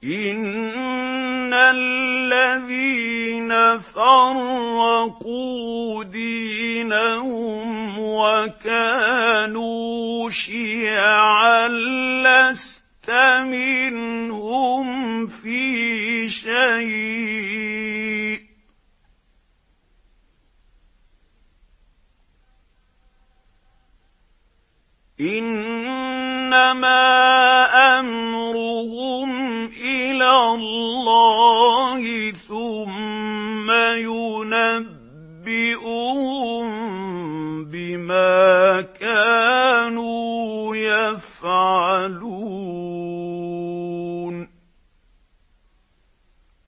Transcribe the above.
إِنَّ الَّذِينَ فَرَّقُوا دِينَهُمْ وَكَانُوا شِيَعًا لَّسْتَ مِنْهُمْ فِي شَيْءٍ ۚ إِنَّمَا أَمْرُهُمْ إِلَى اللَّهِ ثُمَّ يُنَبِّئُهُم